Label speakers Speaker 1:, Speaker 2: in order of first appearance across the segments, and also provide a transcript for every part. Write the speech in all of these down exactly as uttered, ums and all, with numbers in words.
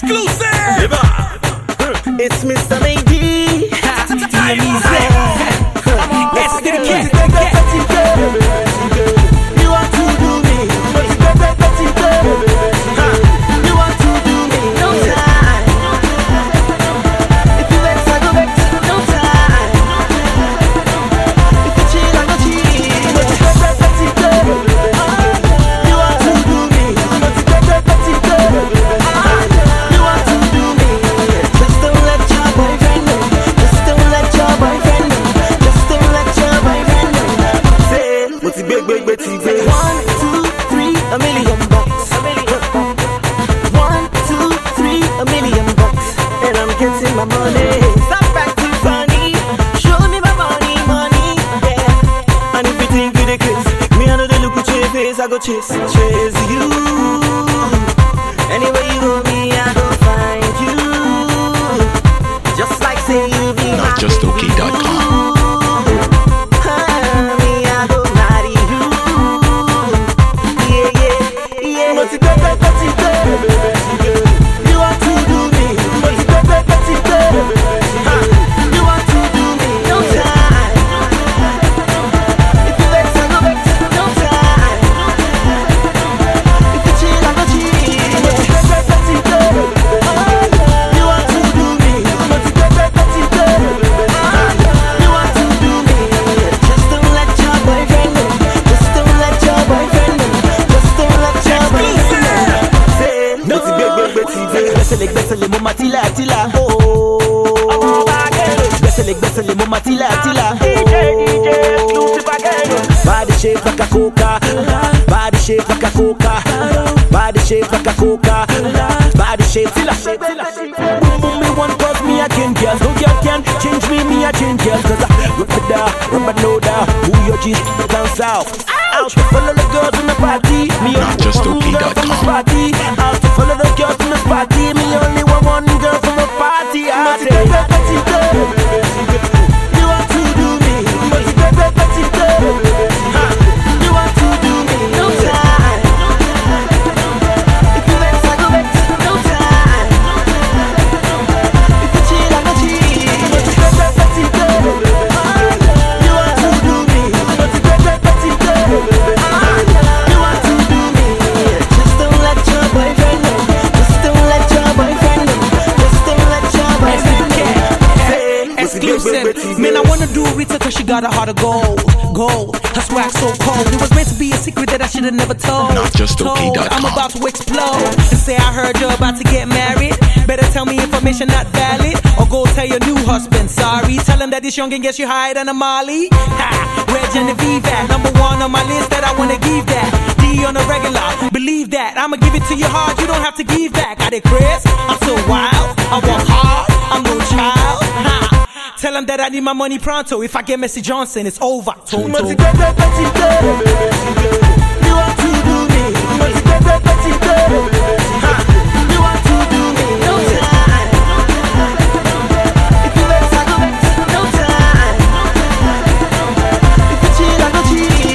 Speaker 1: exclusive.
Speaker 2: It's Mister Maybe.
Speaker 1: Let's get it.
Speaker 2: You want to do me? You want to do me? No time. If you vex, I go vex. No time. If you cheat, I go cheat. You want to do me? You want to do me? Just don't let your boyfriend know. Just don't let your boyfriend know. Just don't let your boyfriend know. Say, what's the big, big, big, big? One, two, three, a million bucks. One, two, three, a million bucks. And I'm getting my money. Stop acting funny. Show me my money, money, yeah. And if you think you the kiss, me I know the look at your face, I go chase, chase you. Anywhere you go, me I go find you. Just like say you be my
Speaker 3: Not just okay dot com.
Speaker 2: me I go marry you. Yeah, yeah, yeah. You want to do me? You want to do me? No time. If you vex, I go vex. No time. If you cheat, I go cheat. You want to do me? You want to do me? Just don't let your boyfriend know. Just don't let your boyfriend know. Just don't let your boyfriend know. Say, no, Besele, besele, mo matila, tila, oh. Besele, besele, mo matila, tila, oh. Body shape like a coca, body shape like a coca, body shape like a coca, body shape, tila, boom, boom, me one cause me a change girls. No girl can change me, me a change girls. Cause I rip it down, rip it low down. Who your G down south? Out to follow the girls in the party. Me
Speaker 3: Not just okay dot com.
Speaker 2: party. Out to follow the girls in the party. Me only want one girl from the party. I say, you want to do me? You want to do me? No time. If you vex, I go vex. No time. If you cheat, I go cheat. You want to do me? You want to do me? Just don't let your boyfriend know. Just don't let your boyfriend know. Just don't let your boyfriend know.
Speaker 1: Exclusive. Man, I wanna do Rita cause she got a heart of gold. Gold. Her swag so cold. It was meant to be a secret that I should have never told.
Speaker 3: Not just okay dot com.
Speaker 1: I'm about to explode and say I heard you're about to get married. Better tell me information not valid, or go tell your new husband sorry. Tell him that this youngin' gets you higher than a Molly. Ha! Where Genevieve at? Number one on my list that I wanna give that. D on a regular, believe that. I'ma give it to you hard, you don't have to give back. Got it, Chris? I'm so wild, I work hard, I'm no child. Ha! Tell him that I need my money pronto. If I get Messi Johnson, it's over. Tone, tone.
Speaker 2: You want to do me? You want to do me? No time. If you vex, I go vex. No time. If you cheat, I go cheat.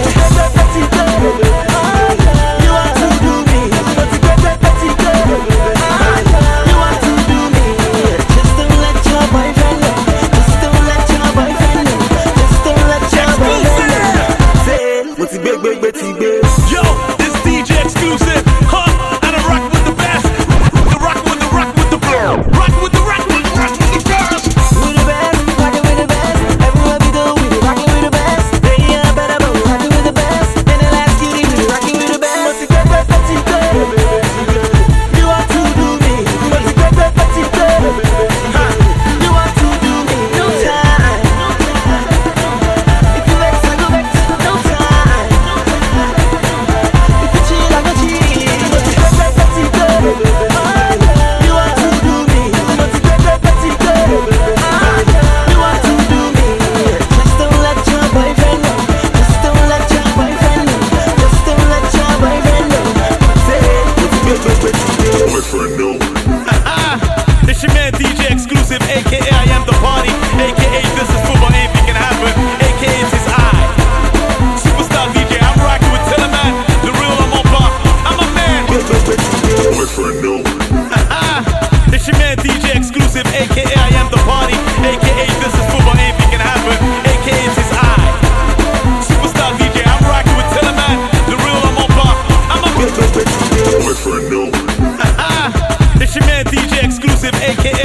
Speaker 2: You want to do me? You want to do me? Just don't let your boyfriend know. Just don't let your boyfriend know. Just don't let your boyfriend know. Say, what's the big, big, big, big?
Speaker 4: Yo, this D J exclusive, huh? And I rock with the best. The rock with the rock with the girl. Rock with the rock with the rock with the girls.
Speaker 2: We the best, rockin' with the best. Everywhere we go, we be rockin' with the best. They are better, but we rockin' with the best. In the last cutie, we be rockin' with the best. You want to do me? You want to do me? No time. If you vex, I go vex. No time. If you cheat, I go cheat. You want to do me? You want to do me? Just don't let your boyfriend know. Just don't let your boyfriend know. Just don't let your boyfriend know. Say,
Speaker 3: Boyfriend, no.
Speaker 4: It's your man D J exclusive, aka I am the party, aka this is football, anything can happen, aka it's his eye. Superstar D J, I'm rocking with Teleman, the real I'm on bar. I'm a man.
Speaker 3: Boyfriend, no.
Speaker 4: aka I am the party, aka this is football, anything can happen, aka it's his eye. Superstar D J, I'm rocking with Teleman, the real I'm on bar. I'm a boyfriend, no. It's your man D J Exclusive, aka